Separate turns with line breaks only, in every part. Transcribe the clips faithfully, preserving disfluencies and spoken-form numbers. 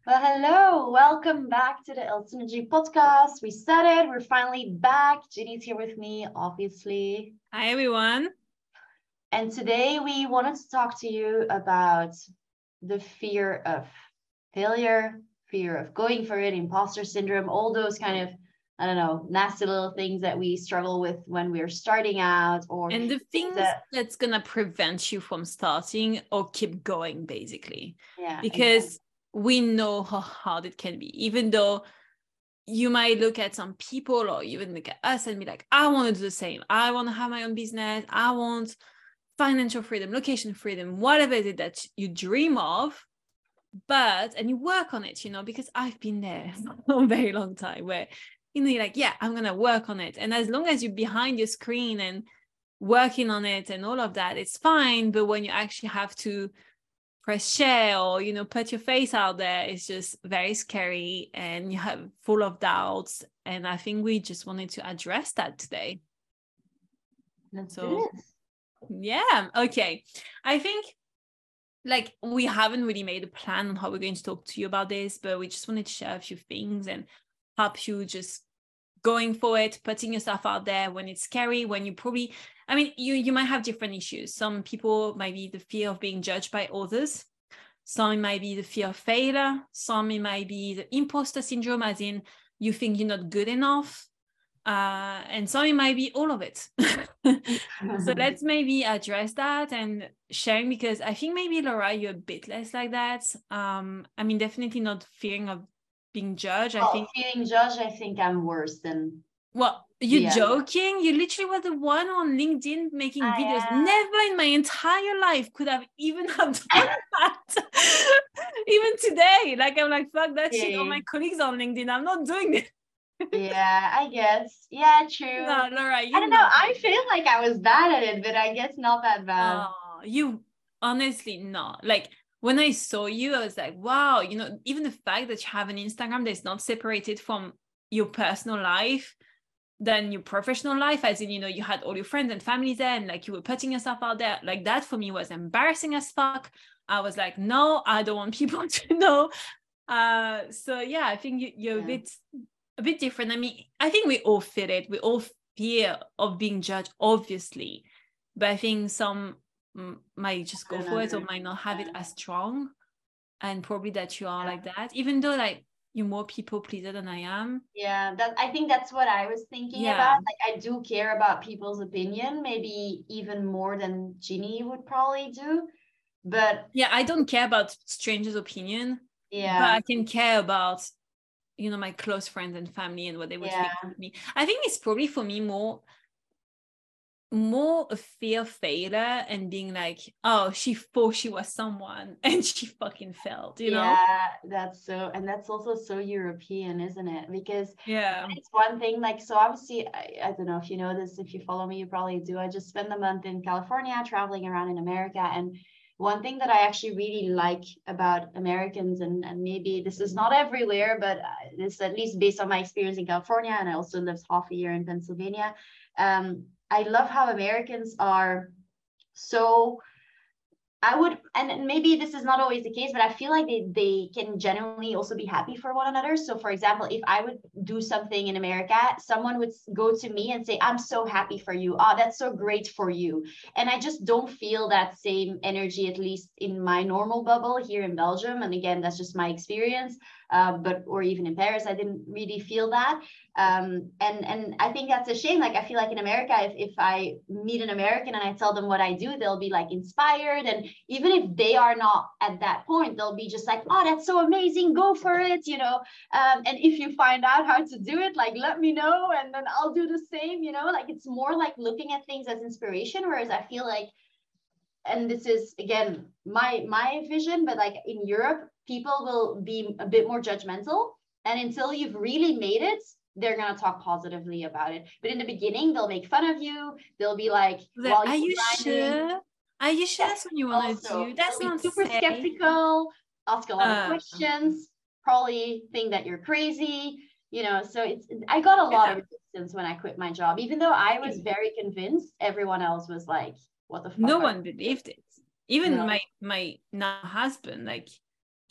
Well, hello. Welcome back to the El Synergy podcast. We said it. We're finally back. Ginny's here with me, obviously.
Hi, everyone.
And today we wanted to talk to you about the fear of failure, fear of going for it, imposter syndrome, all those kind of, I don't know, nasty little things that we struggle with when we're starting out, or
And the things
that,
that's going to prevent you from starting or keep going, basically.
yeah,
Because
exactly.
we know how hard it can be, even though you might look at some people or even look at us and be like, I want to do the same. I want to have my own business. I want financial freedom, location freedom, whatever it is that you dream of. But, and you work on it, you know, because I've been there for a very long time where, you know, you're like, yeah, I'm going to work on it. And as long as you're behind your screen and working on it and all of that, it's fine. But when you actually have to press share or, you know, put your face out there, it's just very scary and you have full of doubts. And I think we just wanted to address that today.
Let's
so
do this.
Yeah, okay. I think like we haven't really made a plan on how we're going to talk to you about this, but we just wanted to share a few things and help you just going for it, putting yourself out there when it's scary, when you probably, I mean, you you might have different issues. Some people might be the fear of being judged by others. Some it might be the fear of failure. Some it might be the imposter syndrome, as in you think you're not good enough. Uh, and some it might be all of it. So let's maybe address that and sharing, because I think maybe Laura, you're a bit less like that. Um, I mean, definitely not fearing of being judged.
Well,
I think
feeling judged, I think I'm worse than.
Well, you're
Yeah.
joking? You literally were the one on LinkedIn making
I
videos.
am.
Never in my entire life could have even have done that. Even today, like I'm like, fuck that shit. All my colleagues on LinkedIn, I'm not doing it.
Yeah, I guess. Yeah, true.
No, Laura,
I
you
don't know.
know.
I feel like I was bad at it, but I guess not that bad.
Oh, you honestly not. Like when I saw you, I was like, wow, you know, even the fact that you have an Instagram that's not separated from your personal life than your professional life, as in, you know, you had all your friends and family there and like you were putting yourself out there, like that for me was embarrassing as fuck. I was like, no, I don't want people to know. Uh so yeah, I think you, you're
Yeah.
a bit a bit different. I mean, I think we all feel it, we all fear of being judged, obviously, but I think some m- might just go for it or might not have it as strong. And probably that you are
Yeah.
like that, even though like you're more people pleaser than I am.
Yeah, that I think that's what I was thinking
Yeah.
about. Like I do care about people's opinion, maybe even more than Ginny would probably do. But
Yeah, I don't care about strangers' opinion,
yeah,
but I can care about, you know, my close friends and family and what they would
yeah.
think of me. I think it's probably for me more more a fear of failure and being like, oh, she thought she was someone and she fucking failed, you know?
Yeah, that's so, and that's also so European, isn't it? Because
Yeah.
it's one thing, like, so obviously, I, I don't know if you know this, if you follow me, you probably do. I just spent a month in California traveling around in America. And one thing that I actually really like about Americans, and, and maybe this is not everywhere, but this at least based on my experience in California, and I also lived half a year in Pennsylvania. Um, I love how Americans are so, I would, and maybe this is not always the case, but I feel like they, they can genuinely also be happy for one another. So, for example, if I would do something in America, someone would go to me and say, I'm so happy for you. Oh, that's so great for you. And I just don't feel that same energy, at least in my normal bubble here in Belgium. And again, that's just my experience. Uh, but, or even in Paris, I didn't really feel that. Um, and and I think that's a shame. Like I feel like in America, if, if I meet an American and I tell them what I do, they'll be like inspired. And even if they are not at that point, they'll be just like, oh, that's so amazing, go for it, you know. Um, and if you find out how to do it, like let me know and then I'll do the same, you know. Like it's more like looking at things as inspiration, whereas I feel like, and this is again my my vision, but like in Europe, people will be a bit more judgmental, and until you've really made it, they're going to talk positively about it. But in the beginning, they'll make fun of you. They'll be like,
Like,
while
are
you're
you
grinding,
sure? Are you sure
yeah,
that's what you want to
also
do? That's
they'll be
not
super
safe.
skeptical, ask a lot of
Uh,
questions, probably think that you're crazy, you know. So it's, I got a lot
yeah.
of resistance when I quit my job, even though I was very convinced. Everyone else was like, what the fuck
No
are
one believed it. Even
no.
my my now husband, like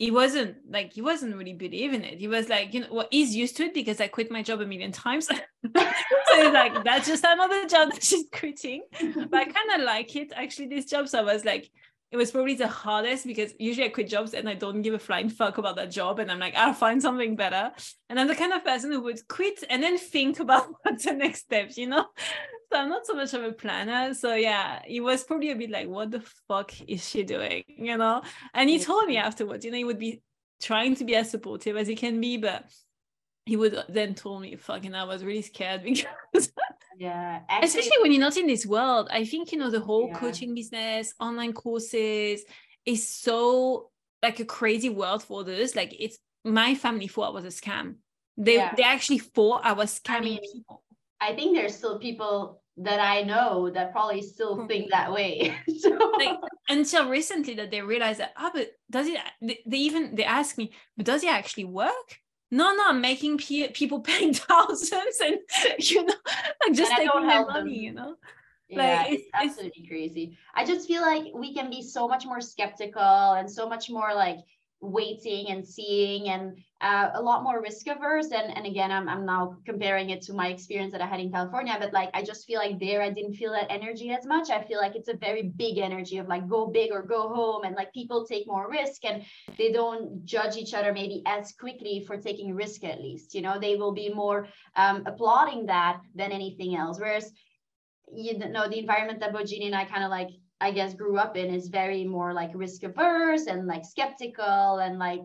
he wasn't like, he wasn't really believing it. He was like, you know, well, he's used to it because I quit my job a million times. So he's like, that's just another job that she's quitting. But I kind of like it, actually, this job. So I was like, it was probably the hardest because usually I quit jobs and I don't give a flying fuck about that job. And I'm like, I'll find something better. And I'm the kind of person who would quit and then think about what's the next steps, you know? So I'm not so much of a planner. So yeah, it was probably a bit like, what the fuck is she doing? You know? And he told me afterwards, you know, he would be trying to be as supportive as he can be, but he would then told me, fucking, I was really scared because
yeah, actually,
especially when you're not in this world. I think, you know, the whole
yeah.
coaching business, online courses is so like a crazy world for others. Like, it's, my family thought I was a scam. They
yeah.
they actually thought I was scamming I mean, people.
I think there's still people that I know that probably still think that way. So
like, until recently that they realized that, oh, but does it, they, they even, they ask me, but does it actually work? No, no, I'm making p- people paying thousands and, you know, like just taking their money, them. you know?
Yeah, like, it's, it's absolutely it's, crazy. I just feel like we can be so much more skeptical and so much more like waiting and seeing and uh, a lot more risk averse. And, and again, I'm, I'm now comparing it to my experience that I had in California, but like, I just feel like there, I didn't feel that energy as much. I feel like it's a very big energy of like, go big or go home. And like, people take more risk and they don't judge each other maybe as quickly for taking risk, at least, you know, they will be more um, applauding that than anything else. Whereas, you know, the environment that Bojini and I kind of like, I guess, grew up in is very more like risk averse and like skeptical and like,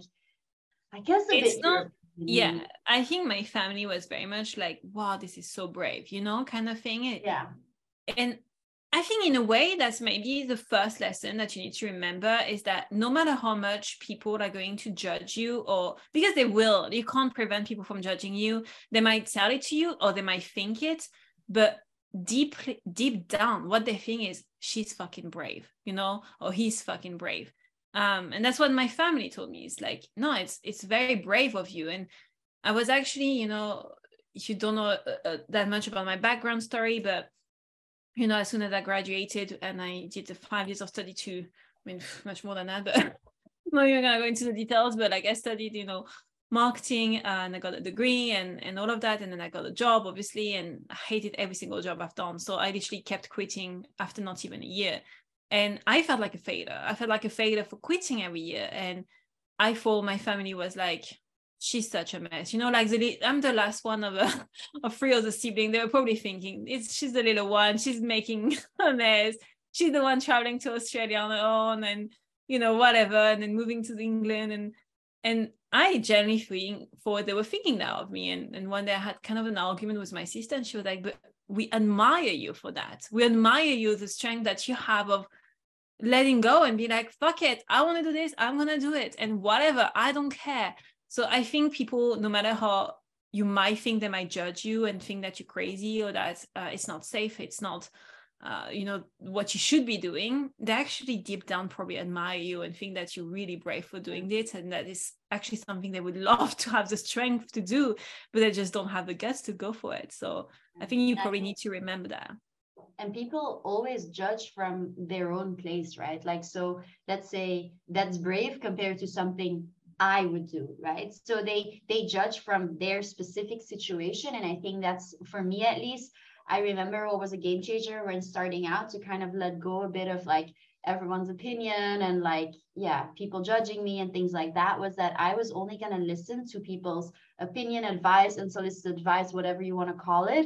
I guess a
it's
bit
not, yeah, I think my family was very much like, wow, this is so brave, you know, kind of thing. It,
yeah.
And I think in a way that's maybe the first lesson that you need to remember is that no matter how much people are going to judge you, or because they will, you can't prevent people from judging you. They might tell it to you or they might think it, but deep deep down what they think is, she's fucking brave, you know, or he's fucking brave. Um and that's what my family told me. It's like, no, it's it's very brave of you. And I was actually, you know, if you don't know uh, uh, that much about my background story, but you know, as soon as I graduated and I did the five years of study to, I mean, much more than that, but I'm not even gonna go into the details, but like I studied, you know, marketing, uh, and I got a degree and, and all of that. And then I got a job, obviously, and I hated every single job I've done. So I literally kept quitting after not even a year. And I felt like a failure. I felt like a failure for quitting every year. And I thought my family was like, she's such a mess. You know, like the, I'm the last one of, a, of three of the siblings. They were probably thinking, it's she's the little one. She's making a mess. She's the one traveling to Australia on her own and, you know, whatever. And then moving to England. And and I generally think, thought they were thinking that of me. And, and one day I had kind of an argument with my sister and she was like, but we admire you for that. We admire you, the strength that you have of letting go and be like, fuck it, I want to do this, I'm going to do it. And whatever, I don't care. So I think people, no matter how you might think they might judge you and think that you're crazy or that uh, it's not safe, it's not, uh, you know, what you should be doing, they actually deep down probably admire you and think that you're really brave for doing this. And that is actually something they would love to have the strength to do, but they just don't have the guts to go for it. So I think you probably need to remember that.
And people always judge from their own place, right? Like, so let's say that's brave compared to something I would do, right? So they they judge from their specific situation. And I think that's, for me at least, I remember what was a game changer when starting out, to kind of let go a bit of like everyone's opinion and like, yeah, people judging me and things like that, was that I was only going to listen to people's opinion, advice, unsolicited advice, whatever you want to call it,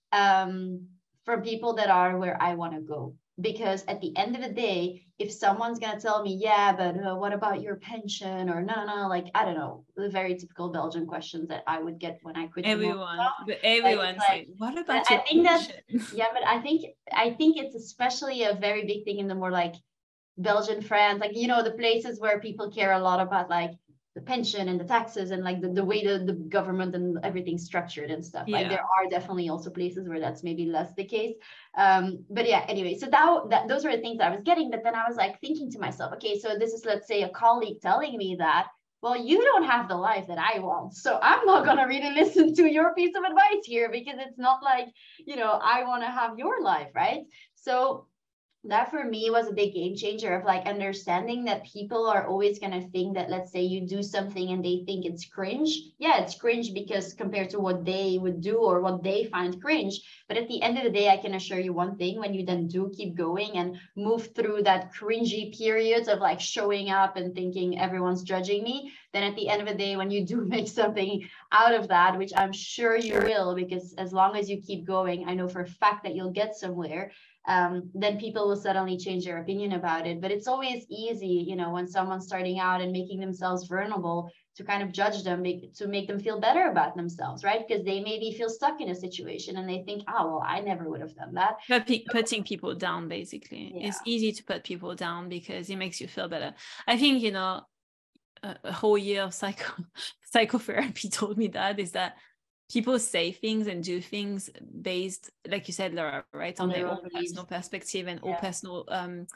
um, from people that are where I want to go. Because at the end of the day, if someone's going to tell me, yeah, but uh, what about your pension? Or no, no, like, I don't know, the very typical Belgian questions that I would get when I quit.
Everyone, but everyone's like, like, what about
I
your
think
pension?
That, yeah, but I think, I think it's especially a very big thing in the more like Belgian, France, like, you know, the places where people care a lot about like the pension and the taxes and like the, the way the, the government and everything's structured and stuff. Yeah. Like there are definitely also places where that's maybe less the case. Um, but yeah, anyway, so that, that those were the things that I was getting. But then I was like thinking to myself, okay, so this is, let's say, a colleague telling me that, well, you don't have the life that I want. So I'm not going to really listen to your piece of advice here, because it's not like, you know, I want to have your life, right? So that for me was a big game changer of like understanding that people are always going to think that, let's say you do something and they think it's cringe. Yeah, it's cringe because compared to what they would do or what they find cringe. But at the end of the day, I can assure you one thing: when you then do keep going and move through that cringy periods of like showing up and thinking everyone's judging me, then at the end of the day, when you do make something out of that, which I'm sure you will, because as long as you keep going, I know for a fact that you'll get somewhere. Um, then people will suddenly change their opinion about it. But it's always easy, you know, when someone's starting out and making themselves vulnerable, to kind of judge them, make, to make them feel better about themselves, right? Because they maybe feel stuck in a situation and they think, oh, well, I never would have done that.
But pe- putting people down, basically.
Yeah.
It's easy to put people down because it makes you feel better. I think, you know, a, a whole year of psycho psychotherapy told me that, is that people say things and do things based, like you said, Laura, right, on, on their own beliefs. Personal perspective and yeah. all personal um,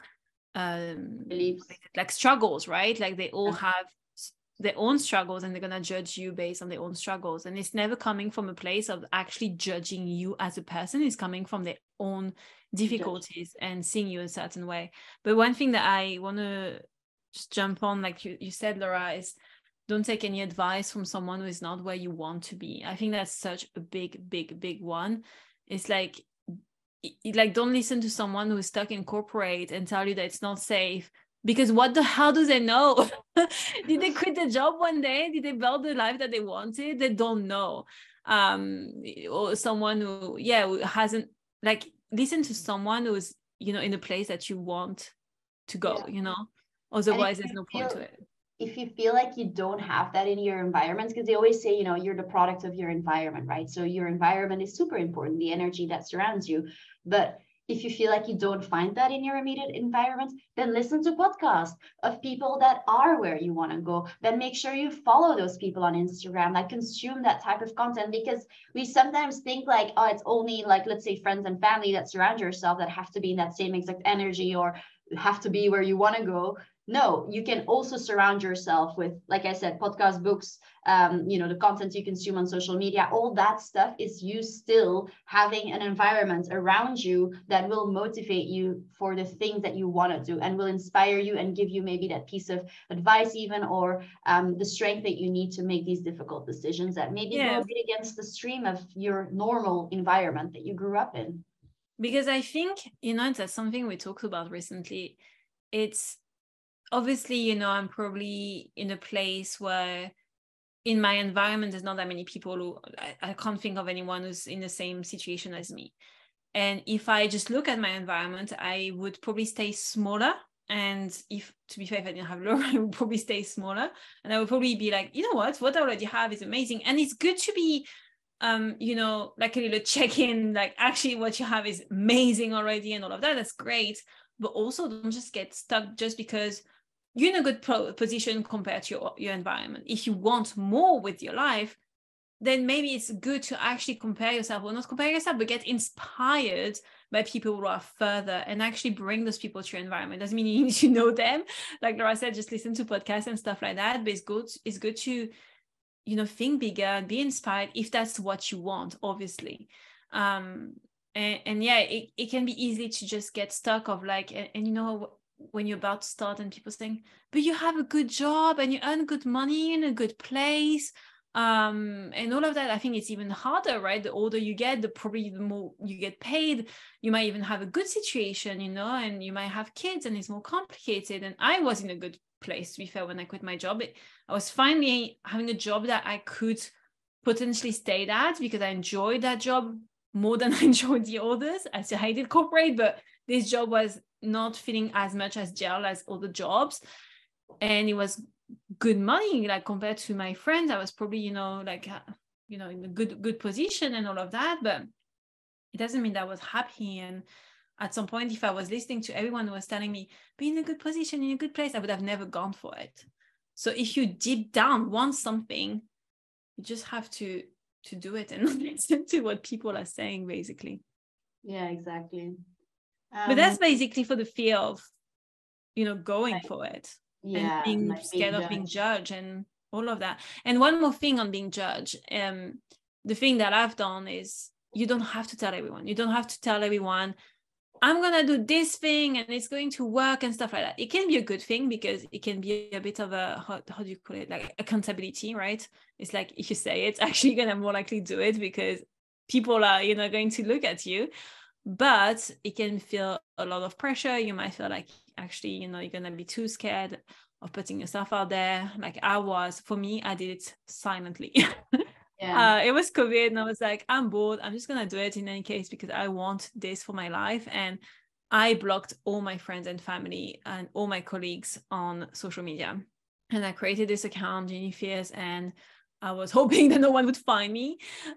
um,
beliefs,
like struggles, right? Like they all yeah. have their own struggles and they're going to judge you based on their own struggles. And it's never coming from a place of actually judging you as a person. It's coming from their own difficulties and seeing you a certain way. But one thing that I want to just jump on, like you, you said, Laura, is don't take any advice from someone who is not where you want to be. I think that's such a big, big, big one. It's like, it, like don't listen to someone who is stuck in corporate and tell you that it's not safe, because what the hell do they know? Did they quit the job one day? Did they build the life that they wanted? They don't know. Um, or someone who, yeah, who hasn't, like, listen to someone who's, you know, in a place that you want to go, yeah. you know, otherwise there's no point
feel-
to it.
If you feel like you don't have that in your environments, because they always say, you know, you're the product of your environment, right? So your environment is super important, the energy that surrounds you. But if you feel like you don't find that in your immediate environment, then listen to podcasts of people that are where you want to go. Then make sure you follow those people on Instagram that consume that type of content, because we sometimes think like, oh, it's only like, let's say, friends and family that surround yourself that have to be in that same exact energy or have to be where you want to go. No, you can also surround yourself with, like I said, podcast, books, um, you know, the content you consume on social media. All that stuff is you still having an environment around you that will motivate you for the things that you want to do and will inspire you and give you maybe that piece of advice even, or um, the strength that you need to make these difficult decisions that maybe yeah. go a bit against the stream of your normal environment that you grew up in.
Because I think, you know, that's something we talked about recently. It's obviously, you know, I'm probably in a place where in my environment, there's not that many people who, I, I can't think of anyone who's in the same situation as me. And if I just look at my environment, I would probably stay smaller. And if, to be fair, if I didn't have Laura, I would probably stay smaller. And I would probably be like, you know what, what I already have is amazing. And it's good to be, um, you know, like a little check-in, like actually what you have is amazing already and all of that. That's great. But also don't just get stuck just because you're in a good pro- position compared to your, your environment. If you want more with your life, then maybe it's good to actually compare yourself, or not compare yourself, but get inspired by people who are further and actually bring those people to your environment. Doesn't mean you need to know them. Like Laura said, just listen to podcasts and stuff like that. But it's good, it's good to, you know, think bigger and be inspired if that's what you want, obviously. Um, and, and yeah, it, it can be easy to just get stuck of like, and, and you know, when you're about to start and people saying, but you have a good job and you earn good money in a good place, um and all of that. I think it's even harder, right? The older you get, the probably the more you get paid. You might even have a good situation, you know, and you might have kids and it's more complicated. And I was in a good place, to be fair, when I quit my job. It, I was finally having a job that I could potentially stay at because I enjoyed that job more than I enjoyed the others. I still hated corporate, but this job was not feeling as much as gel as other jobs, and it was good money, like compared to my friends. I was probably, you know, like uh, you know, in a good good position and all of that, but it doesn't mean that I was happy. And at some point, if I was listening to everyone who was telling me be in a good position, in a good place, I would have never gone for it. So if you deep down want something, you just have to to do it and not listen to what people are saying, basically.
Yeah, exactly. Um,
but that's basically for the fear of, you know, going
like,
for it,
yeah,
and being
like
scared
being
of being judged and all of that. And one more thing on being judged, um, the thing that I've done is you don't have to tell everyone. You don't have to tell everyone I'm going to do this thing and it's going to work and stuff like that. It can be a good thing because it can be a bit of a, how, how do you call it? Like accountability, right? It's like, if you say it, actually you're going to more likely do it because people are, you know, going to look at you. But it can feel a lot of pressure. You might feel like actually, you know, you're going to be too scared of putting yourself out there. Like I was, for me, I did it silently. Yeah. Uh, it was COVID and I was like, I'm bored. I'm just going to do it in any case because I want this for my life. And I blocked all my friends and family and all my colleagues on social media. And I created this account, Ginny Fierce, and I was hoping that no one would find me.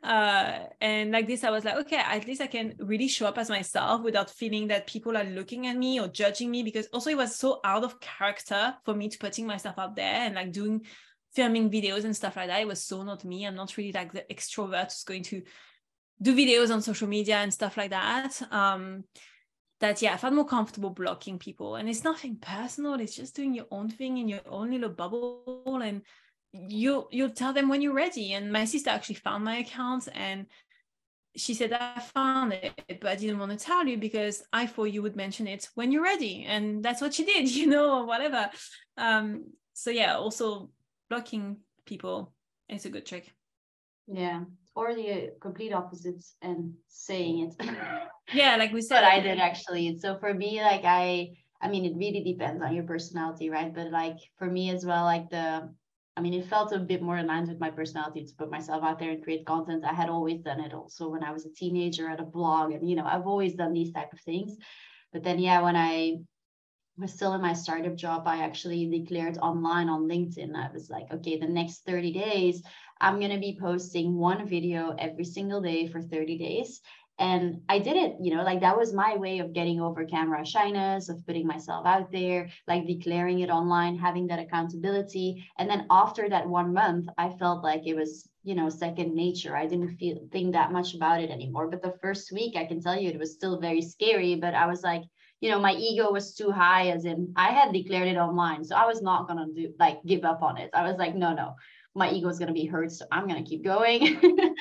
Uh, and like this, I was like, okay, at least I can really show up as myself without feeling that people are looking at me or judging me, because also it was so out of character for me to putting myself out there and like doing filming videos and stuff like that. It was so not me. I'm not really like the extrovert who's going to do videos on social media and stuff like that. Um, that, yeah, I felt more comfortable blocking people. And it's nothing personal. It's just doing your own thing in your own little bubble. And you, you'll tell them when you're ready. And my sister actually found my account and she said, I found it, but I didn't want to tell you because I thought you would mention it when you're ready. And that's what she did, you know, or whatever. Um, so yeah, also blocking people is a good trick.
Yeah, or the complete opposites and saying it.
Yeah, like we said.
But I did actually. So for me, like I, I mean, it really depends on your personality, right? But like for me as well, like the, I mean, it felt a bit more aligned with my personality to put myself out there and create content. I had always done it also when I was a teenager at a blog, and you know, I've always done these type of things. But then, yeah, when I was still in my startup job, I actually declared online on LinkedIn. I was like, okay, the next thirty days, I'm going to be posting one video every single day for thirty days. And I did it, you know, like that was my way of getting over camera shyness, of putting myself out there, like declaring it online, having that accountability. And then after that one month, I felt like it was, you know, second nature. I didn't feel think that much about it anymore. But the first week, I can tell you, it was still very scary. But I was like, you know, my ego was too high, as in I had declared it online. So I was not going to do like give up on it. I was like, no, no, my ego is going to be hurt. So I'm going to keep going.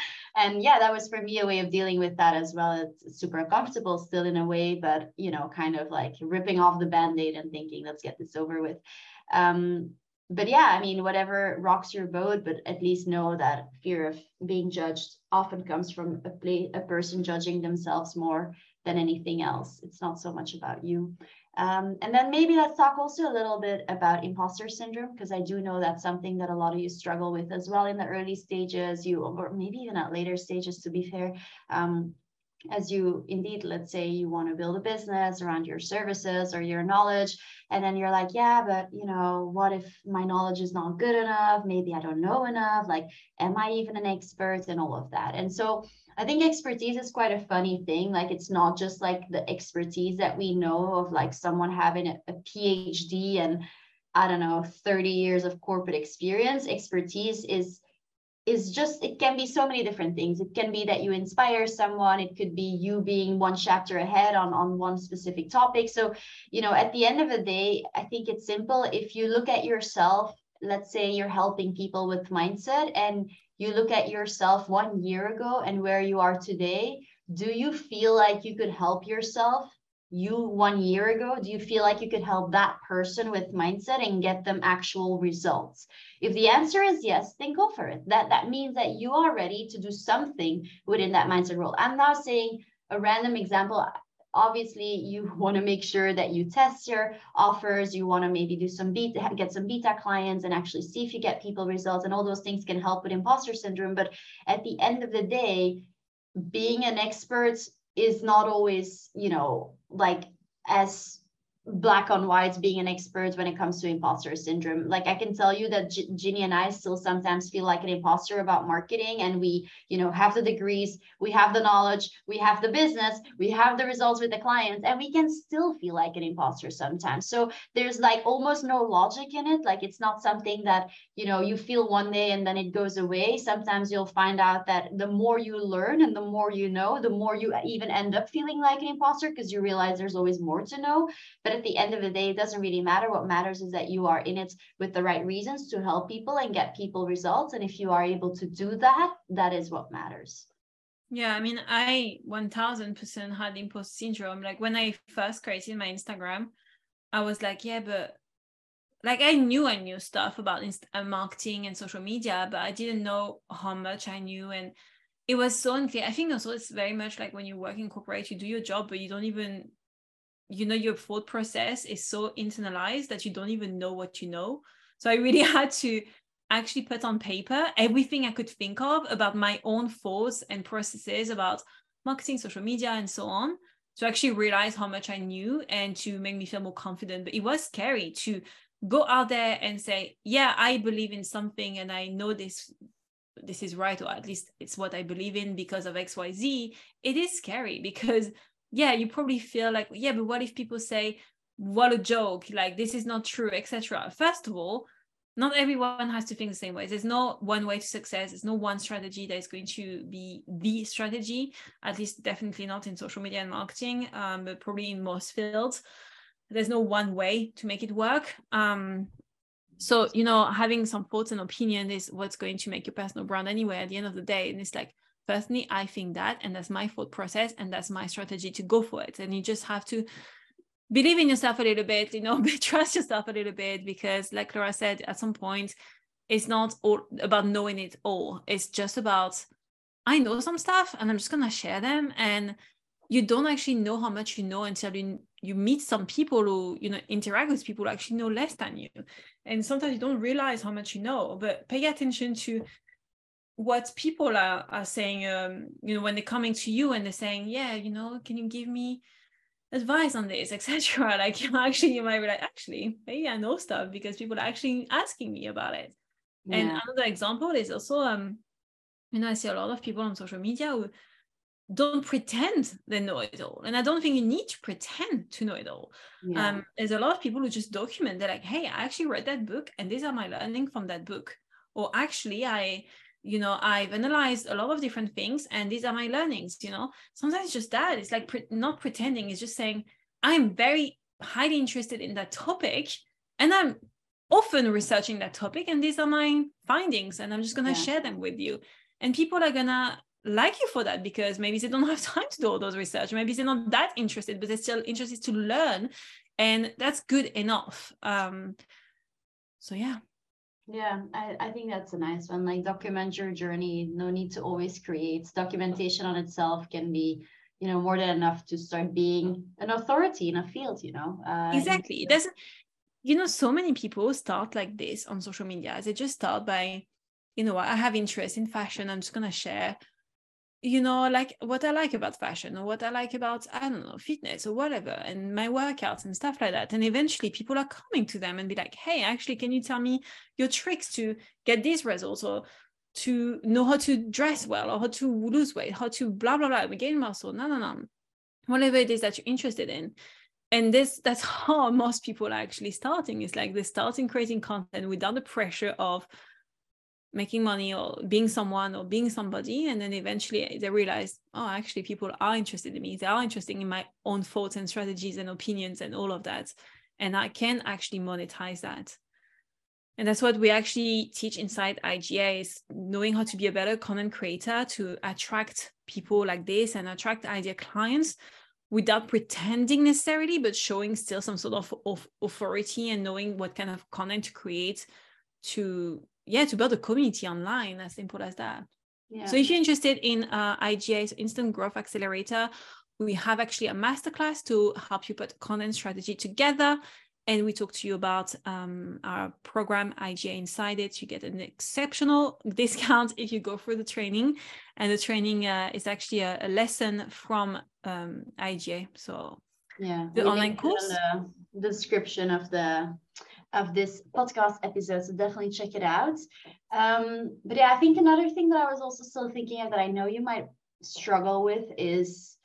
And yeah, that was for me a way of dealing with that as well. It's super uncomfortable still in a way, but, you know, kind of like ripping off the Band-Aid and thinking, let's get this over with. Um, but yeah, I mean, whatever rocks your boat, but at least know that fear of being judged often comes from a, play, a person judging themselves more than anything else. It's not so much about you. Um, and then maybe let's talk also a little bit about imposter syndrome, because I do know that's something that a lot of you struggle with as well in the early stages, you or maybe even at later stages, to be fair. Um, as you indeed, let's say you want to build a business around your services or your knowledge, and then you're like, yeah, but you know, what if my knowledge is not good enough? Maybe I don't know enough. Like, am I even an expert, and all of that? And so I think expertise is quite a funny thing. Like, it's not just like the expertise that we know of, like someone having a, a PhD and I don't know, thirty years of corporate experience. Expertise is is just, it can be so many different things. It can be that you inspire someone. It could be you being one chapter ahead on, on one specific topic. So, you know, at the end of the day, I think it's simple. If you look at yourself, let's say you're helping people with mindset, and you look at yourself one year ago and where you are today, do you feel like you could help yourself? You one year ago, do you feel like you could help that person with mindset and get them actual results? If the answer is yes, then go for it. That, that means that you are ready to do something within that mindset role. I'm now saying a random example. Obviously, you want to make sure that you test your offers. You want to maybe do some beta, get some beta clients and actually see if you get people results, and all those things can help with imposter syndrome. But at the end of the day, being an expert is not always, you know, like as black on white being an expert when it comes to imposter syndrome. Like, I can tell you that G- Ginny and I still sometimes feel like an imposter about marketing, and we, you know, have the degrees, we have the knowledge, we have the business, we have the results with the clients, and we can still feel like an imposter sometimes. So there's like almost no logic in it. Like, it's not something that, you know, you feel one day and then it goes away. Sometimes you'll find out that the more you learn and the more you know, the more you even end up feeling like an imposter, because you realize there's always more to know. But at the end of the day, it doesn't really matter. What matters is that you are in it with the right reasons to help people and get people results. And if you are able to do that, that is what matters.
Yeah, I mean, I one thousand percent had imposter syndrome. Like when I first created my Instagram, I was like, yeah, but like I knew I knew stuff about inst- uh, marketing and social media, but I didn't know how much I knew. And it was so unclear. I think also it's very much like when you work in corporate, you do your job, but you don't even, you know, your thought process is so internalized that you don't even know what you know. So I really had to actually put on paper everything I could think of about my own thoughts and processes about marketing, social media, and so on, to actually realize how much I knew and to make me feel more confident. But it was scary to go out there and say, yeah, I believe in something and I know this this is right, or at least it's what I believe in because of X Y Z. It is scary because, yeah, you probably feel like, yeah, but what if people say, what a joke, like this is not true, et cetera. First of all, not everyone has to think the same way. There's no one way to success. There's no one strategy that is going to be the strategy, at least definitely not in social media and marketing, um, but probably in most fields. There's no one way to make it work. Um, so, you know, having some thoughts and opinion is what's going to make your personal brand anyway at the end of the day. And it's like, personally, I think that, and that's my thought process, and that's my strategy to go for it. And you just have to believe in yourself a little bit, you know, trust yourself a little bit, because like Laura said, at some point, it's not all about knowing it all. It's just about, I know some stuff and I'm just going to share them. And you don't actually know how much you know until you, you meet some people who, you know, interact with people who actually know less than you. And sometimes you don't realize how much you know, but pay attention to what people are, are saying, um, you know, when they're coming to you and they're saying, yeah, you know, can you give me advice on this, et cetera. Like, you know, actually, you might be like, actually, maybe I know stuff because people are actually asking me about it. Yeah. And another example is also, um, you know, I see a lot of people on social media who don't pretend they know it all. And I don't think you need to pretend to know it all. Yeah. Um, there's a lot of people who just document. They're like, hey, I actually read that book and these are my learning from that book. Or actually, I, you know, I've analyzed a lot of different things and these are my learnings, you know. Sometimes it's just that. It's like pre- not pretending. It's just saying, I'm very highly interested in that topic and I'm often researching that topic and these are my findings and I'm just going to yeah. share them with you. And people are going to like you for that because maybe they don't have time to do all those research. Maybe they're not that interested, but they're still interested to learn. And that's good enough. Um, so, yeah.
Yeah, I, I think that's a nice one. Like, document your journey. No need to always create. Documentation on itself can be, you know, more than enough to start being an authority in a field, you know. Uh,
exactly. It doesn't, you know, so many people start like this on social media. They just start by, you know, I have interest in fashion. I'm just going to share, you know, like what I like about fashion or what I like about, I don't know, fitness or whatever, and my workouts and stuff like that. And eventually people are coming to them and be like, hey, actually, can you tell me your tricks to get these results, or to know how to dress well, or how to lose weight, how to blah, blah, blah, gain muscle, no, no, no, whatever it is that you're interested in. And this, that's how most people are actually starting. It's like they're starting creating content without the pressure of making money or being someone or being somebody, and then eventually they realize, oh, actually people are interested in me, they are interested in my own thoughts and strategies and opinions and all of that, and I can actually monetize that. And that's what we actually teach inside I G A, is knowing how to be a better content creator to attract people like this and attract ideal clients without pretending necessarily, but showing still some sort of, of authority and knowing what kind of content to create to yeah, to build a community online, as simple as that. Yeah. So if you're interested in uh, I G A's Instant Growth Accelerator, we have actually a masterclass to help you put content strategy together. And we talk to you about um, our program, I G A Inside It. You get an exceptional discount if you go through the training. And the training uh, is actually a, a lesson from um, I G A. So
yeah,
the online course.
In the description of the of this podcast episode, so definitely check it out. Um, but yeah, I think another thing that I was also still thinking of that I know you might struggle with is,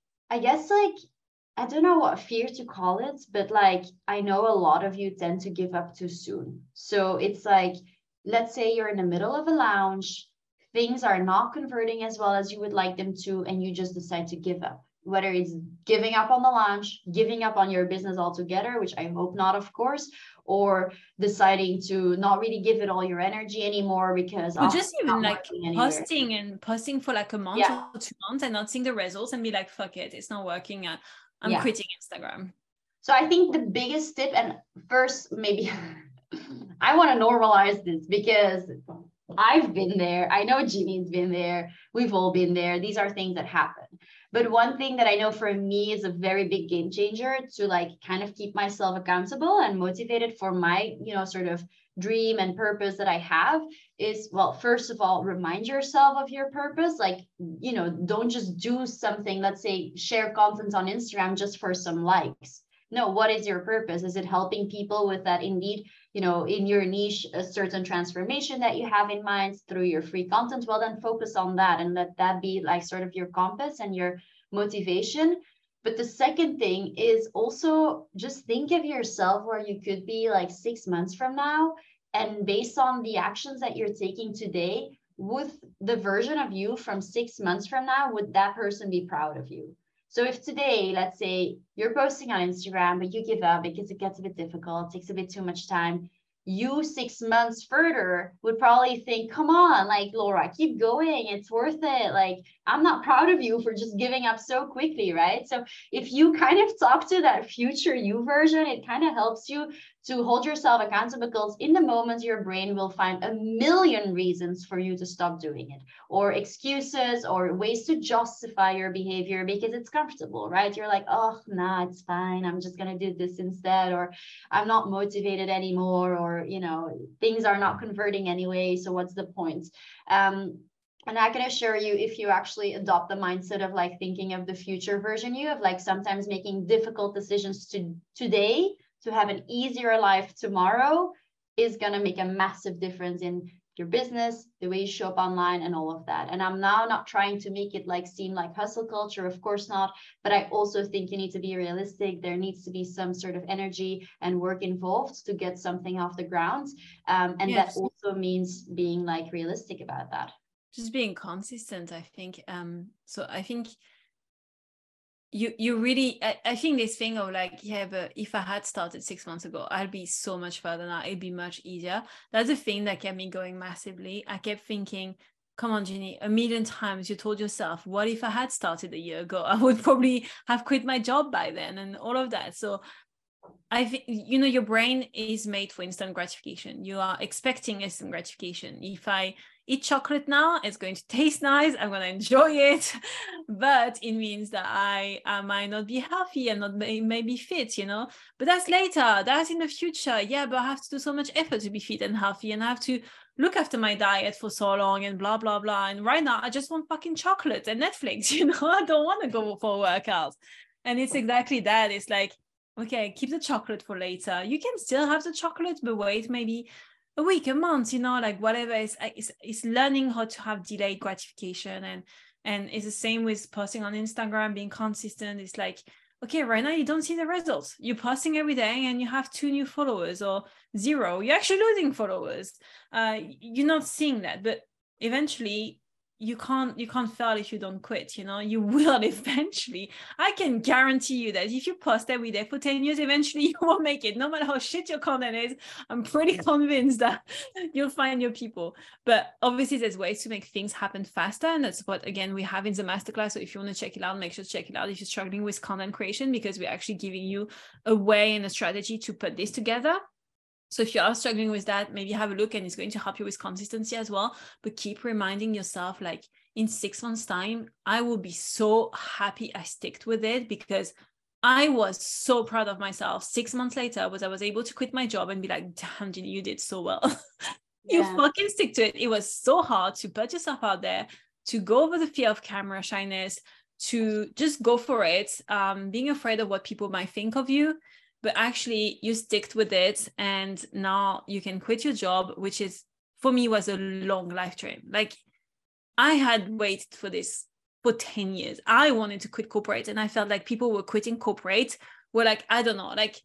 I guess, like, I don't know what fear to call it, but like, I know a lot of you tend to give up too soon. So it's like, let's say you're in the middle of a lounge, things are not converting as well as you would like them to, and you just decide to give up. whether it's giving up on the launch, giving up on your business altogether, which I hope not, of course, or deciding to not really give it all your energy anymore because
or just even like posting
anywhere.
and posting for like a month yeah. or two months and not seeing the results and be like, fuck it, it's not working. I'm yeah. quitting Instagram.
So I think the biggest tip, and first maybe I want to normalize this because I've been there. I know Jeannie's been there. We've all been there. These are things that happen. But one thing that I know for me is a very big game changer to like kind of keep myself accountable and motivated for my, you know, sort of dream and purpose that I have is, well, first of all, remind yourself of your purpose. Like, you know, don't just do something, let's say, share content on Instagram just for some likes. No, what is your purpose? Is it helping people with that indeed, you know, in your niche, a certain transformation that you have in mind through your free content? Well, then focus on that and let that be like sort of your compass and your motivation. But the second thing is also just think of yourself where you could be like six months from now. And based on the actions that you're taking today, with the version of you from six months from now, would that person be proud of you? So if today, let's say you're posting on Instagram, but you give up because it gets a bit difficult, takes a bit too much time, you six months further would probably think, come on, like, Laura, keep going. It's worth it. Like, I'm not proud of you for just giving up so quickly, right? So if you kind of talk to that future you version, it kind of helps you to hold yourself accountable, because in the moment your brain will find a million reasons for you to stop doing it, or excuses or ways to justify your behavior because it's comfortable, right? You're like, oh, nah, it's fine. I'm just going to do this instead, or I'm not motivated anymore, or, you know, things are not converting anyway. So what's the point? Um, And I can assure you, if you actually adopt the mindset of like thinking of the future version you, of like sometimes making difficult decisions to today to have an easier life tomorrow, is going to make a massive difference in your business, the way you show up online and all of that. And I'm now not trying to make it like seem like hustle culture, of course not, but I also think you need to be realistic. There needs to be some sort of energy and work involved to get something off the ground. Um, and yes. That also means being like realistic about that.
Just being consistent, I think. Um, so I think you you really, I, I think this thing of like, yeah, but if I had started six months ago, I'd be so much further now. It'd be much easier. That's the thing that kept me going massively. I kept thinking, come on, Jeannie, a million times you told yourself, what if I had started a year ago? I would probably have quit my job by then and all of that. So I think, you know, your brain is made for instant gratification. You are expecting instant gratification. If I eat chocolate now, it's going to taste nice, I'm going to enjoy it, but it means that I, I might not be healthy and not may, maybe fit, you know, but that's later, that's in the future. Yeah, but I have to do so much effort to be fit and healthy, and I have to look after my diet for so long and blah, blah, blah. And right now I just want fucking chocolate and Netflix, you know, I don't want to go for a workout. And it's exactly that. It's like, okay, keep the chocolate for later. You can still have the chocolate, but wait, maybe a week, a month, you know, like whatever. Is is is learning how to have delayed gratification. And and it's the same with posting on Instagram, being consistent. It's like, okay, right now you don't see the results. You're posting every day and you have two new followers or zero. You're actually losing followers. Uh, you're not seeing that, but eventually you can't you can't fail if you don't quit, you know. You will eventually. I can guarantee you that if you post every day for ten years, eventually you will make it, no matter how shit your content is. I'm pretty convinced that you'll find your people. But obviously there's ways to make things happen faster, and that's what, again, we have in the masterclass. So if you want to check it out, make sure to check it out if you're struggling with content creation, because we're actually giving you a way and a strategy to put this together. So if you are struggling with that, maybe have a look, and it's going to help you with consistency as well. But keep reminding yourself, like, in six months time, I will be so happy I sticked with it, because I was so proud of myself. Six months later was I was able to quit my job and be like, damn, Jeannie, you did so well. You yeah. fucking stick to it. It was so hard to put yourself out there, to go over the fear of camera shyness, to just go for it, um, being afraid of what people might think of you. But actually you sticked with it, and now you can quit your job, which is, for me, was a long life dream. Like, I had waited for this for ten years. I wanted to quit corporate, and I felt like people were quitting corporate were like, I don't know, like,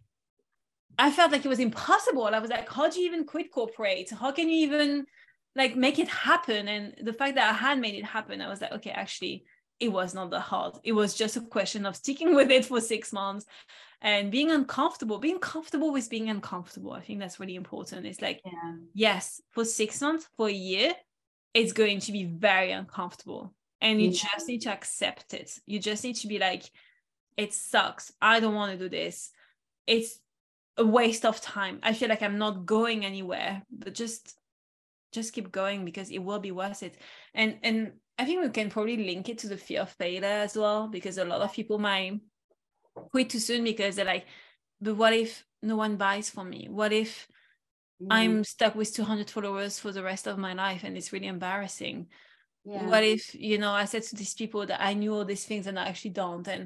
I felt like it was impossible. I was like, how do you even quit corporate? How can you even like make it happen? And the fact that I had made it happen, I was like, okay, actually, it was not that hard. It was just a question of sticking with it for six months and being uncomfortable, being comfortable with being uncomfortable. I think that's really important. It's like, yeah. yes, for six months, for a year, it's going to be very uncomfortable. And you yeah. just need to accept it. You just need to be like, it sucks. I don't want to do this. It's a waste of time. I feel like I'm not going anywhere, but just, just keep going because it will be worth it. And, and I think we can probably link it to the fear of failure as well, because a lot of people might quit too soon because they're like, but what if no one buys from me? What if mm. I'm stuck with two hundred followers for the rest of my life and it's really embarrassing? Yeah. What if, you know, I said to these people that I knew all these things and I actually don't? And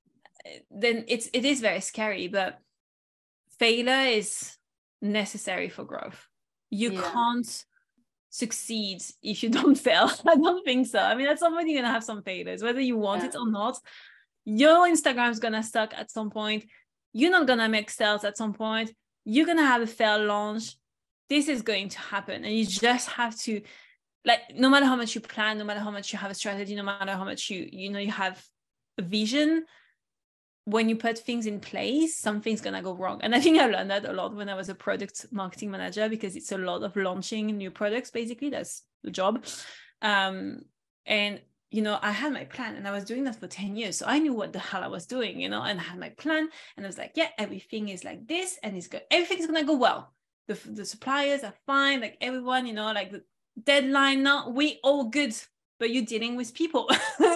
then it's, it is very scary, but failure is necessary for growth. You yeah. can't succeed if you don't fail. I don't think so. I mean, at some point you're gonna have some failures, whether you want yeah. it or not. Your Instagram's gonna suck at some point. You're not gonna make sales at some point. You're gonna have a failed launch. This is going to happen, and you just have to, like, no matter how much you plan, no matter how much you have a strategy, no matter how much you you know you have a vision, when you put things in place, something's gonna go wrong. And I think I learned that a lot when I was a product marketing manager, because it's a lot of launching new products. Basically, that's the job. Um, and you know, I had my plan, and I was doing that for ten years, so I knew what the hell I was doing, you know. And I had my plan, and I was like, yeah, everything is like this, and it's good. Everything's gonna go well. The the suppliers are fine, like everyone, you know, like the deadline. Now we all good. But you're dealing with people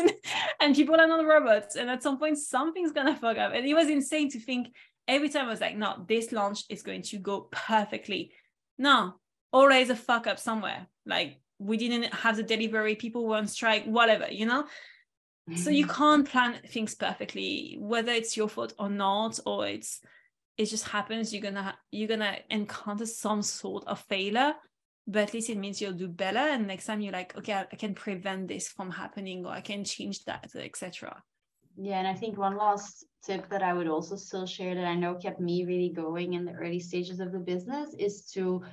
and people are not robots. And at some point, something's going to fuck up. And it was insane to think every time I was like, no, this launch is going to go perfectly. No, always a fuck up somewhere. Like we didn't have the delivery, people were on strike, whatever, you know? Mm-hmm. So you can't plan things perfectly, whether it's your fault or not, or it's, it just happens. You're going to, you're going to encounter some sort of failure. But at least it means you'll do better, and next time you're like, okay, I can prevent this from happening, or I can change that, et cetera.
Yeah, and I think one last tip that I would also still share that I know kept me really going in the early stages of the business is to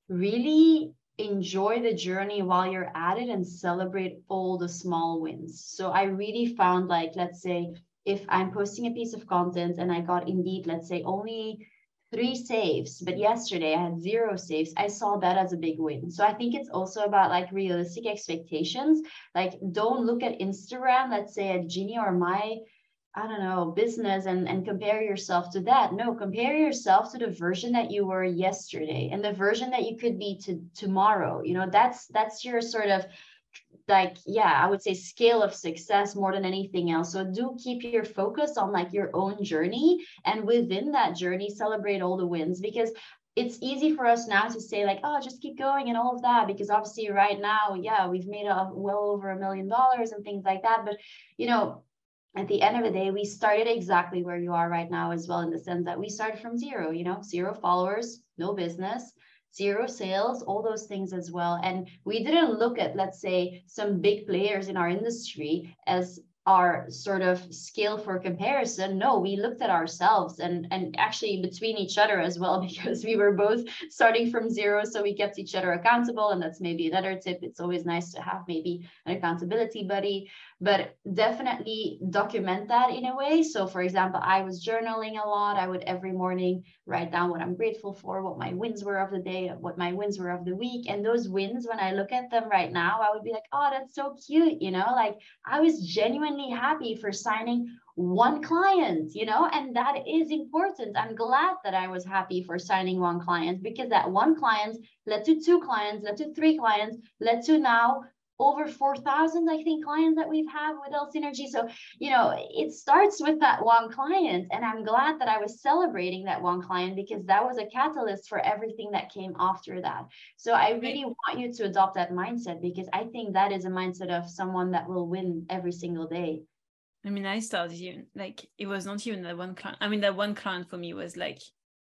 really enjoy the journey while you're at it and celebrate all the small wins. So I really found, like, let's say if I'm posting a piece of content and I got indeed, let's say, only three saves, but yesterday I had zero saves, I saw that as a big win. So I think it's also about like realistic expectations. Like, don't look at Instagram, let's say at Ginny or my, I don't know, business and, and compare yourself to that. No, compare yourself to the version that you were yesterday and the version that you could be to tomorrow. You know, that's, that's your sort of like, yeah, I would say scale of success more than anything else. So do keep your focus on like your own journey, and within that journey, celebrate all the wins, because it's easy for us now to say like, oh, just keep going and all of that, because obviously right now, yeah, we've made a well over a million dollars and things like that. But, you know, at the end of the day, we started exactly where you are right now as well, in the sense that we started from zero, you know, zero followers, no business, zero sales, all those things as well. And we didn't look at, let's say, some big players in our industry as our sort of scale for comparison. No, we looked at ourselves and, and actually between each other as well, because we were both starting from zero. So we kept each other accountable. And that's maybe another tip. It's always nice to have maybe an accountability buddy, but definitely document that in a way. So for example, I was journaling a lot. I would every morning write down what I'm grateful for, what my wins were of the day, what my wins were of the week. And those wins, when I look at them right now, I would be like, oh, that's so cute. You know, like I was genuinely happy for signing one client, you know, and that is important. I'm glad that I was happy for signing one client, because that one client led to two clients, led to three clients, led to now over four thousand, I think, clients that we've had with L Synergy. So, you know, it starts with that one client. And I'm glad that I was celebrating that one client, because that was a catalyst for everything that came after that. So I really want you to adopt that mindset, because I think that is a mindset of someone that will win every single day.
I mean, I started even like, it was not even that one client. I mean, that one client for me was like,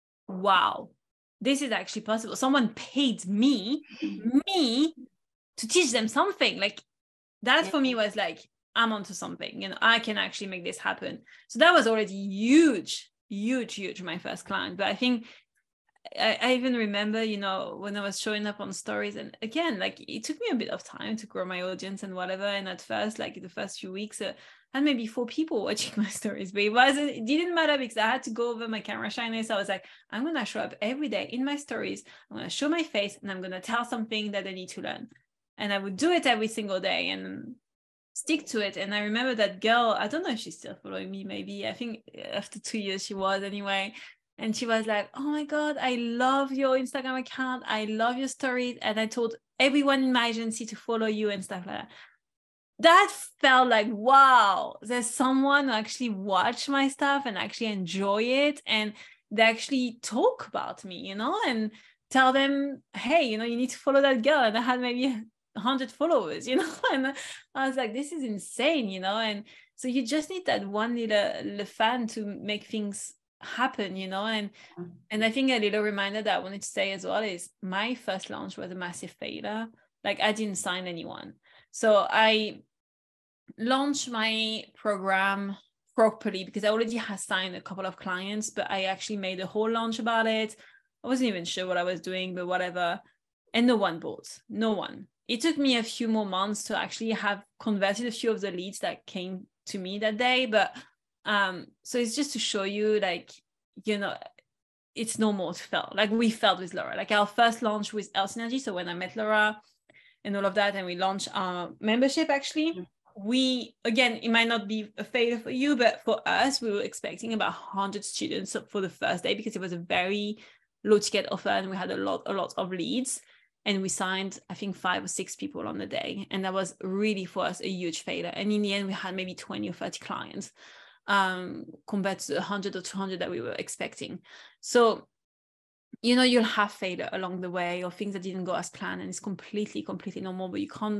wow, this is actually possible. Someone paid me, me, to teach them something. Like that yeah. for me was like, I'm onto something, you know, I can actually make this happen. So that was already huge, huge, huge, my first client. But I think I, I even remember, you know, when I was showing up on stories, and again, like it took me a bit of time to grow my audience and whatever. And at first, like the first few weeks, uh, I had maybe four people watching my stories, but it wasn't, it didn't matter because I had to go over my camera shyness. I was like, I'm going to show up every day in my stories. I'm going to show my face and I'm going to tell something that they need to learn. And I would do it every single day and stick to it. And I remember that girl, I don't know if she's still following me, maybe. I think after two years she was anyway. And she was like, oh my God, I love your Instagram account. I love your stories. And I told everyone in my agency to follow you and stuff like that. That felt like, wow, there's someone who actually watch my stuff and actually enjoy it. And they actually talk about me, you know, and tell them, hey, you know, you need to follow that girl. And I had maybe one hundred followers, you know, and I was like, this is insane, you know. And so you just need that one little, little fan to make things happen, you know. And and I think a little reminder that I wanted to say as well is my first launch was a massive failure. Like I didn't sign anyone. So I launched my program properly because I already had signed a couple of clients, but I actually made a whole launch about it. I wasn't even sure what I was doing, but whatever. And no one bought, no one. It took me a few more months to actually have converted a few of the leads that came to me that day. But um, so it's just to show you, like, you know, it's normal to fail. Like we felt with Laura, like our first launch with Health Synergy. So when I met Laura and all of that, and we launched our membership, actually, mm-hmm. we, again, it might not be a failure for you, but for us, we were expecting about one hundred students for the first day because it was a very low ticket offer and we had a lot, a lot of leads. And we signed, I think, five or six people on the day. And that was really, for us, a huge failure. And in the end, we had maybe twenty or thirty clients um, compared to the one hundred or two hundred that we were expecting. So, you know, you'll have failure along the way or things that didn't go as planned. And it's completely, completely normal. But you can't,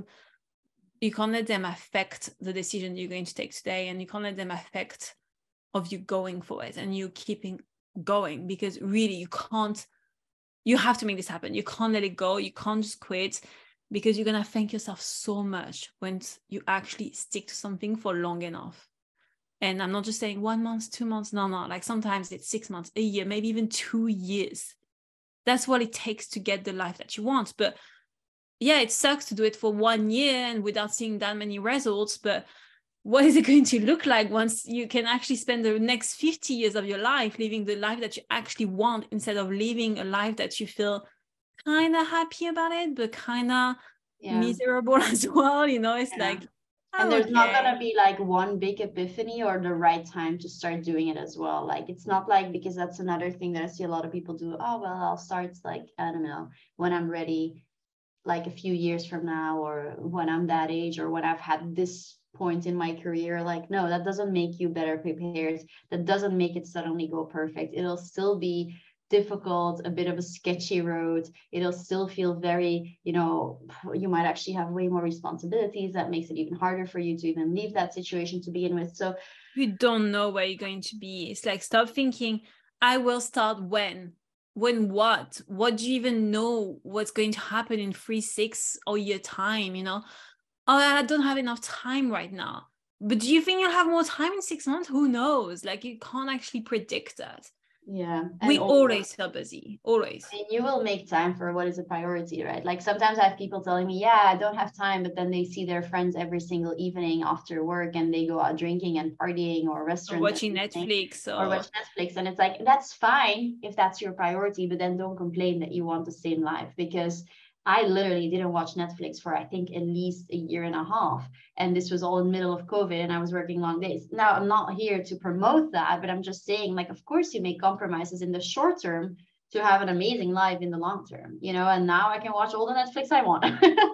you can't let them affect the decision you're going to take today. And you can't let them affect of you going for it and you keeping going, because really you can't. You have to make this happen. You can't let it go. You can't just quit, because you're going to thank yourself so much when you actually stick to something for long enough. And I'm not just saying one month, two months. No, no. Like sometimes it's six months, a year, maybe even two years. That's what it takes to get the life that you want. But yeah, it sucks to do it for one year and without seeing that many results. But what is it going to look like once you can actually spend the next fifty years of your life living the life that you actually want, instead of living a life that you feel kind of happy about it, but kind of yeah. miserable as well? You know, it's yeah. like, oh,
and there's
okay.
not going to be like one big epiphany or the right time to start doing it as well. Like, it's not like, because that's another thing that I see a lot of people do. Oh, well, I'll start like, I don't know, when I'm ready, like a few years from now, or when I'm that age, or when I've had this point in my career. Like, no, that doesn't make you better prepared. That doesn't make it suddenly go perfect. It'll still be difficult, a bit of a sketchy road. It'll still feel very, you know, you might actually have way more responsibilities. That makes it even harder for you to even leave that situation to begin with. So
you don't know where you're going to be. It's like, stop thinking, I will start when. When what? What do you even know what's going to happen in three, six or year time, you know? Oh, I don't have enough time right now. But do you think you'll have more time in six months? Who knows? Like, you can't actually predict that.
Yeah.
We also, always feel busy, always.
And you will make time for what is a priority, right? Like sometimes I have people telling me, yeah, I don't have time, but then they see their friends every single evening after work and they go out drinking and partying or restaurants.
Or watching Netflix. Or...
or watch Netflix. And it's like, that's fine if that's your priority, but then don't complain that you want the same life, because I literally didn't watch Netflix for, I think, at least a year and a half. And this was all in the middle of COVID and I was working long days. Now, I'm not here to promote that, but I'm just saying, like, of course you make compromises in the short term to have an amazing life in the long term, you know, and now I can watch all the Netflix I want.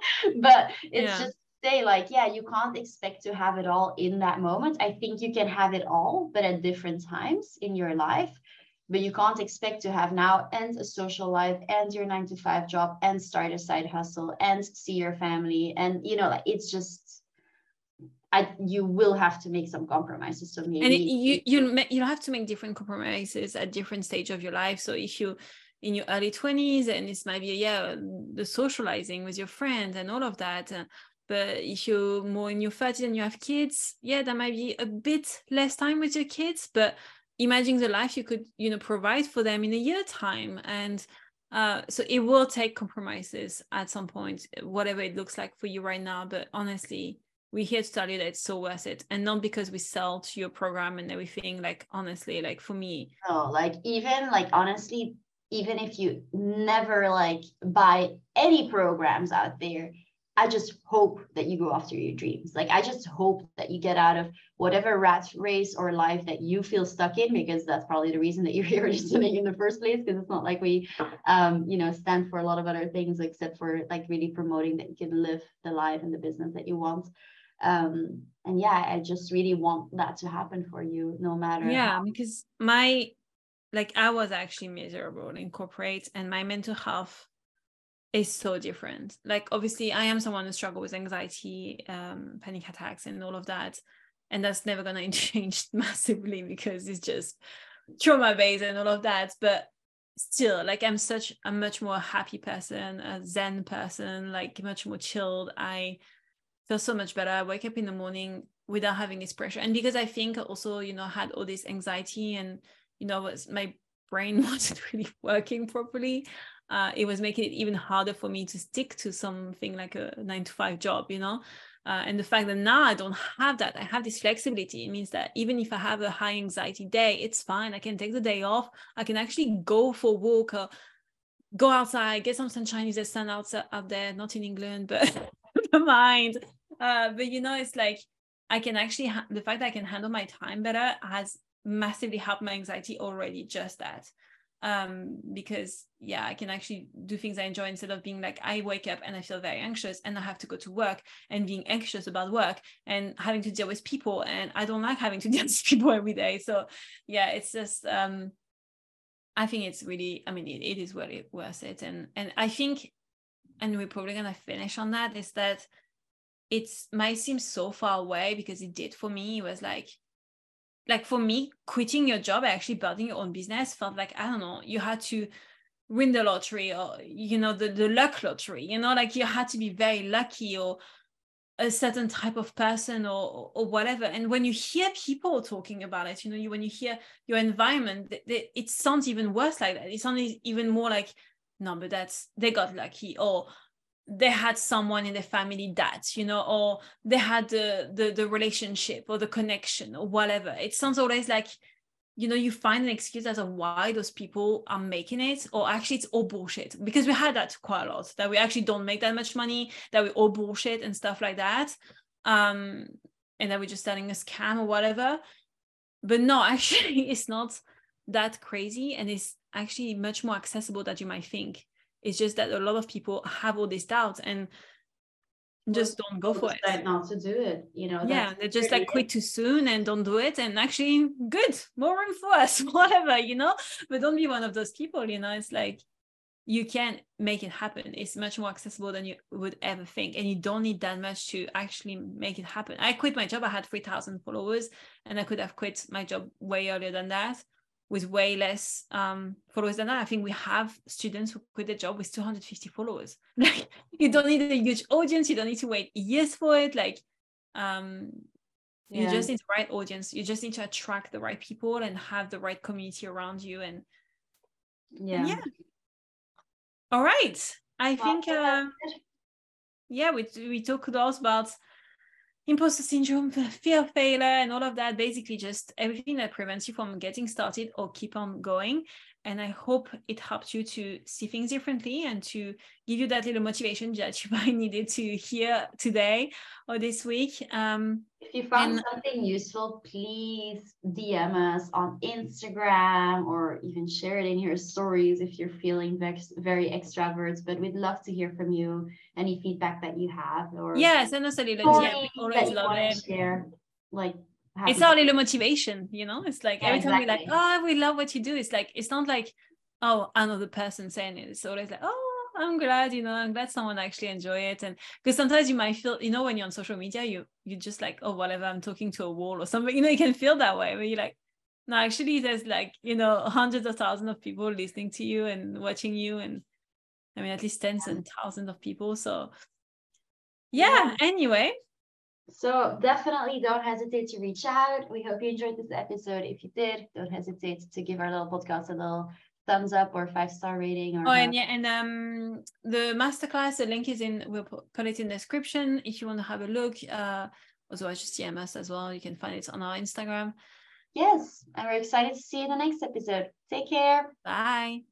But it's yeah. just say, like, yeah, you can't expect to have it all in that moment. I think you can have it all, but at different times in your life. But you can't expect to have now and a social life and your nine to five job and start a side hustle and see your family. And, you know, like, it's just, I, you will have to make some compromises. So maybe
and it, you, you'll, you'll have to make different compromises at different stage of your life. So if you in your early twenties, and it's maybe, yeah, the socializing with your friends and all of that. Uh, but if you're more in your thirties and you have kids, yeah, there might be a bit less time with your kids, but imagine the life you could, you know, provide for them in a year time. And uh, so it will take compromises at some point, whatever it looks like for you right now. But honestly, we're here to tell you that it's so worth it. And not because we sell to your program and everything, like, honestly, like for me.
No, like even like, honestly, even if you never like buy any programs out there, I just hope that you go after your dreams. Like, I just hope that you get out of whatever rat race or life that you feel stuck in, because that's probably the reason that you're here listening in the first place. Because it's not like we, um, you know, stand for a lot of other things except for like really promoting that you can live the life and the business that you want. Um, and yeah, I just really want that to happen for you, no matter.
Yeah,
how.
because my, like, I was actually miserable in corporate, and my mental health is so different. Like, obviously I am someone who struggles with anxiety, um, panic attacks and all of that. And that's never going to change massively because it's just trauma based and all of that. But still, like, I'm such a much more happy person, a Zen person, like much more chilled. I feel so much better. I wake up in the morning without having this pressure. And because I think also, you know, I had all this anxiety and, you know, was my brain wasn't really working properly. Uh, it was making it even harder for me to stick to something like a nine to five job, you know. Uh, and the fact that now I don't have that, I have this flexibility. It means that even if I have a high anxiety day, it's fine. I can take the day off. I can actually go for a walk or go outside, get some sunshine if there's sun out, out there, not in England, but never mind. Uh, but, you know, it's like I can actually, ha- the fact that I can handle my time better has massively helped my anxiety already, just that. Um, because yeah, I can actually do things I enjoy instead of being like, I wake up and I feel very anxious and I have to go to work and being anxious about work and having to deal with people. And I don't like having to deal with people every day. So yeah, it's just, um, I think it's really, I mean, it, it is really worth it. And, and I think, and we're probably going to finish on that, is that it's might seem so far away because it did for me. It was like, like for me, quitting your job, actually building your own business felt like, I don't know, you had to win the lottery or, you know, the, the luck lottery, you know, like you had to be very lucky or a certain type of person or, or whatever. And when you hear people talking about it, you know, you, when you hear your environment, they, they, it sounds even worse like that. It sounds even more like, no, but that's, they got lucky, or they had someone in the family that, you know, or they had the, the the relationship or the connection or whatever. It sounds always like, you know, you find an excuse as to why those people are making it, or actually it's all bullshit, because we had that quite a lot, that we actually don't make that much money, that we all bullshit and stuff like that, um and that we're just starting a scam or whatever. But no, actually it's not that crazy, and it's actually much more accessible than you might think. It's just that a lot of people have all these doubts and just don't go for it.
Not to do it, you know.
Yeah, they just like quit too soon and don't do it. And actually, good, more room for us, whatever, you know. But don't be one of those people, you know. It's like you can make it happen. It's much more accessible than you would ever think, and you don't need that much to actually make it happen. I quit my job. I had three thousand followers, and I could have quit my job way earlier than that, with way less um, followers than that. I think we have students who quit their job with two hundred fifty followers. Like, you don't need a huge audience. You don't need to wait years for it. Like, um, yeah. You just need the right audience. You just need to attract the right people and have the right community around you. And yeah. And yeah. All right. I think, uh, yeah, we, we talked a lot about imposter syndrome, fear of failure, and all of that. Basically just everything that prevents you from getting started or keep on going. And I hope it helped you to see things differently and to give you that little motivation that you might needed to hear today or this week. Um,
if you found
and,
something useful, please D M us on Instagram or even share it in your stories if you're feeling very extrovert. But we'd love to hear from you, any feedback that you have, or
yeah, send us a little D M. We always love it.
Share, like,
it's our little motivation, you know. It's like, yeah, every time exactly. we're like, oh, we love what you do. It's like, it's not like, oh, another person saying it. It's always like, oh, I'm glad, you know, I'm glad someone actually enjoy it. And because sometimes you might feel, you know, when you're on social media, you you just like, oh, whatever, I'm talking to a wall or something, you know. You can feel that way, where you're like, no, actually there's like, you know, hundreds of thousands of people listening to you and watching you, and I mean at least tens and thousands of people. So yeah, yeah. Anyway,
So definitely don't hesitate to reach out. We hope you enjoyed this episode. If you did, don't hesitate to give our little podcast a little thumbs up or five star rating. Or
oh, and yeah, and um, the masterclass, the link is in. We'll put it in the description if you want to have a look. Uh, otherwise, just D M us as well. You can find it on our Instagram.
Yes, and we're excited to see you in the next episode. Take care.
Bye.